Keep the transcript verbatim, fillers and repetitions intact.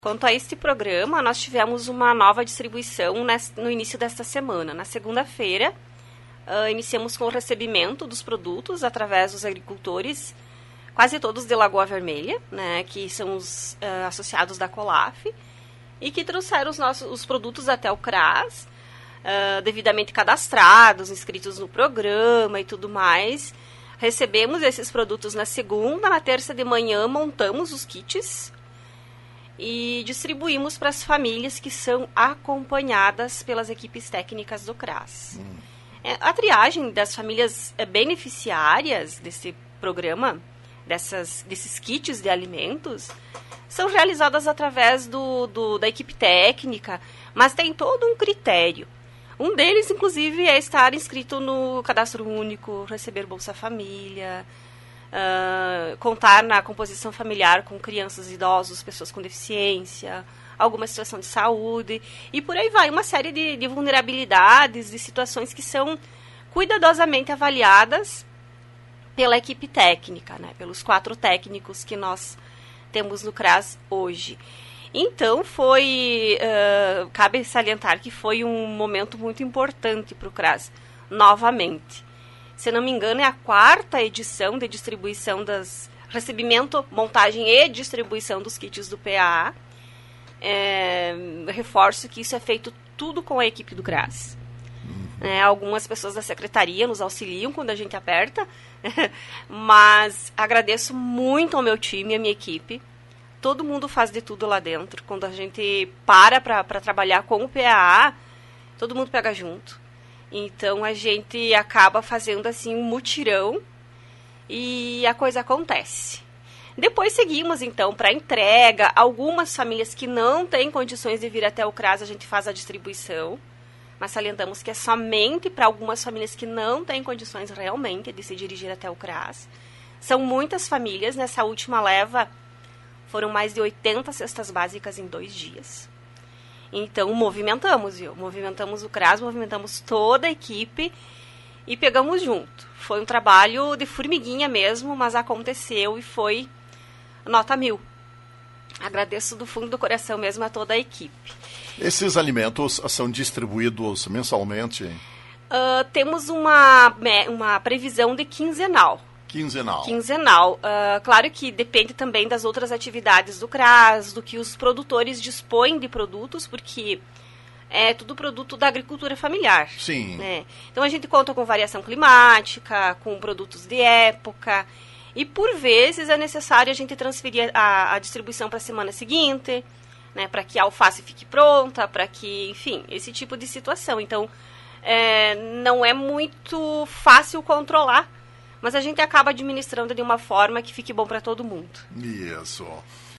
Quanto a este programa, nós tivemos uma nova distribuição no início desta semana. Na segunda-feira, uh, iniciamos com o recebimento dos produtos através dos agricultores, quase todos de Lagoa Vermelha, né, que são os uh, associados da Colaf, e que trouxeram os, nossos, os produtos até o CRAS, uh, devidamente cadastrados, inscritos no programa e tudo mais. Recebemos esses produtos na segunda, na terça de manhã montamos os kits e distribuímos para as famílias que são acompanhadas pelas equipes técnicas do CRAS. Hum. É, a triagem das famílias beneficiárias desse programa, dessas, desses kits de alimentos, são realizadas através do, do, da equipe técnica, mas tem todo um critério. Um deles, inclusive, é estar inscrito no Cadastro Único, receber Bolsa Família, Uh, contar na composição familiar com crianças, idosos, pessoas com deficiência, alguma situação de saúde, e por aí vai, uma série de, de vulnerabilidades, de situações que são cuidadosamente avaliadas pela equipe técnica, né, pelos quatro técnicos que nós temos no CRAS hoje. Então, foi, uh, cabe salientar que foi um momento muito importante para o CRAS, novamente. Se não me engano, é a quarta edição de distribuição das... recebimento, montagem e distribuição dos kits do P A A. É, reforço que isso é feito tudo com a equipe do CRAS. Uhum. É, algumas pessoas da secretaria nos auxiliam quando a gente aperta, mas agradeço muito ao meu time e à minha equipe. Todo mundo faz de tudo lá dentro. Quando a gente para para trabalhar com o P A A, todo mundo pega junto. Então, a gente acaba fazendo, assim, um mutirão e a coisa acontece. Depois seguimos, então, para entrega. Algumas famílias que não têm condições de vir até o CRAS, a gente faz a distribuição. Mas salientamos que é somente para algumas famílias que não têm condições realmente de se dirigir até o CRAS. São muitas famílias. Nessa última leva, foram mais de oitenta cestas básicas em dois dias. Então, movimentamos, viu? Movimentamos o CRAS, movimentamos toda a equipe e pegamos junto. Foi um trabalho de formiguinha mesmo, mas aconteceu e foi nota mil. Agradeço do fundo do coração mesmo a toda a equipe. Esses alimentos são distribuídos mensalmente? Uh, temos uma, uma previsão de quinzenal. Quinzenal. Quinzenal. Uh, claro que depende também das outras atividades do CRAS, do que os produtores dispõem de produtos, porque é tudo produto da agricultura familiar. Sim. Né? Então a gente conta com variação climática, com produtos de época, e por vezes é necessário a gente transferir a, a distribuição para a semana seguinte, né, para que a alface fique pronta, para que, enfim, esse tipo de situação. Então, é, não é muito fácil controlar, mas a gente acaba administrando de uma forma que fique bom para todo mundo. Isso.